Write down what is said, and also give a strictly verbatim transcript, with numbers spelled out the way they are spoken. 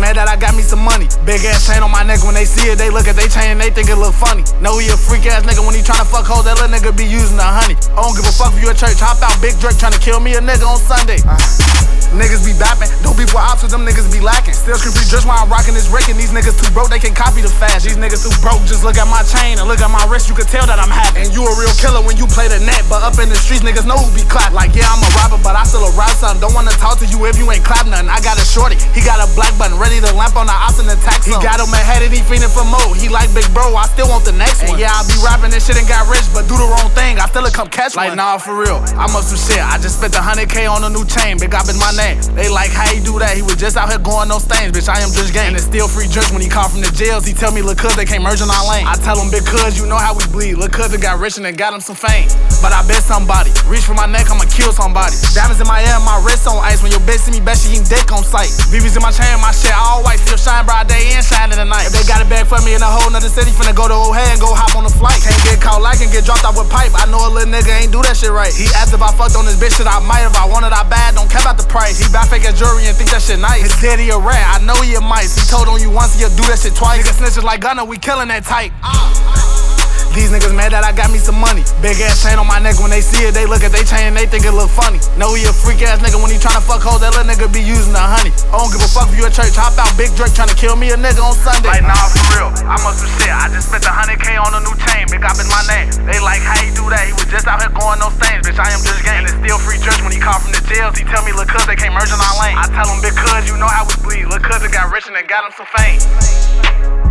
mad that I got me some money. Big ass chain on my neck, when they see it, they look at they chain and they think it look funny. Know he a freak ass nigga when he tryna fuck hoes, that little nigga be using the honey. I don't give a fuck if you at church, hop out Big Drake tryna kill me a nigga on Sunday. Uh. Niggas be bapping, don't be for ops with them niggas be lacking. Still scream free just while I'm rocking this Rick, and these niggas too broke, they can copy the fast. These niggas too broke, just look at my chain and look at my wrist, you can tell that I'm happy. And you a real killer when you play the net, but up in the streets niggas know who be clapped. Like yeah, I'm a rapper, but I still a rap son. Don't wanna talk to you if you ain't clap nothing. I got a shorty, he got a black button, ready to lamp on the ops and attack some. He got him ahead and he fiending for more. He like big bro, I still want the next one. And yeah, I be rapping this shit and got rich, but do the wrong thing, I still come catch one. Like nah, for real, I'm up some shit. I just spent a hundred K on a new chain, Big Op is my name. They like how he do that, he was just out here going those things. Bitch, I am just gang. And it's still free drinks when he call from the jails. He tell me look cuz they can't merge in our lane. I tell him big cuz, you know how we bleed. Look cuz got rich and got him some fame. But I bet somebody reach for my neck, I'ma kill somebody. Diamonds in my ear, my wrist on ice. When your bitch see me, bet she eating dick on sight. V V's in my chain, my shit all white, still shine bright day and shine in the night. If they got a bag for me in a whole nother city, finna go to O'Hare and go hop on the flight. Can't get caught like and get dropped off with pipe. I know a little nigga ain't do that shit right. He asked if I fucked on this bitch shit, I might. If I wanted, I bad, don't care about the price. He buy fake as jewelry and think that shit nice. His daddy a rat, I know he a mice. He told on you once, he'll do that shit twice. Niggas snitches like Gunna, we killing that tight. These niggas mad that I got me some money. Big ass chain on my neck, when they see it, they look at they chain and they think it look funny. Know he a freak ass nigga when he tryna fuck hoes, that little nigga be using the honey. I don't give a fuck if you at church, hop out Big Drake tryna kill me a nigga on Sunday. Like nah, for real, I'm up some shit. I just spent a hundred K on a new chain, Big Op is my name. They like how he do that, he was just out here going those things. Bitch, I am just gang. And it's still free drinks when he call from the jails. He tell me look cuz they can't merge in our lane. I tell him big cuz, you know how we bleed. Look cuz got rich and got him some fame.